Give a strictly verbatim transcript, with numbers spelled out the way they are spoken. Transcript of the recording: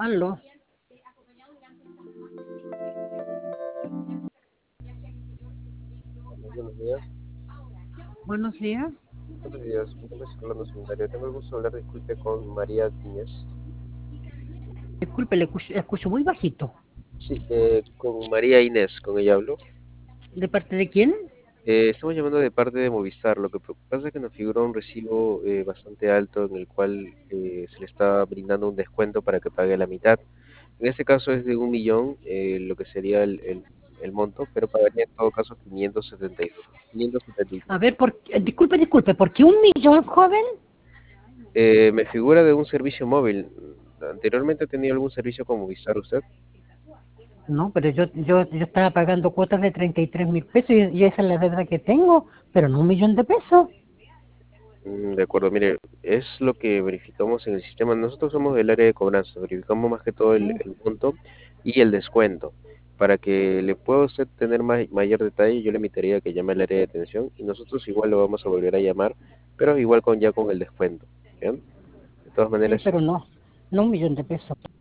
Aló, Buenos días. buenos días. Buenos días. Mi nombre es Orlando Seminario. Tengo el gusto de hablar, disculpe, con María Díez. Disculpe, le escucho, le escucho muy bajito. Sí, eh, con María Inés, con ella hablo. ¿De parte de quién? Eh, estamos llamando de parte de Movistar. Lo que pasa es que nos figuró un recibo eh, bastante alto en el cual eh, se le está brindando un descuento para que pague la mitad. En este caso es de un millón, eh, lo que sería el, el, el monto, pero pagaría en todo caso quinientos setenta y dos. quinientos setenta y A dos. ver, por, eh, disculpe, disculpe, ¿por qué un millón, joven? Eh, me figura de un servicio móvil. ¿Anteriormente ha tenido algún servicio con Movistar usted? No, pero yo, yo, yo estaba pagando cuotas de treinta y tres mil pesos y, y esa es la deuda que tengo, pero no un millón de pesos. Mm, De acuerdo, mire, es lo que verificamos en el sistema. Nosotros somos del área de cobranza, verificamos más que todo el, Mm. el monto y el descuento. Para que le pueda usted tener ma- mayor detalle, yo le invitaría a que llame al área de atención y nosotros igual lo vamos a volver a llamar, pero igual con ya con el descuento. ¿Bien? De todas Sí, maneras, pero no, no un millón de pesos.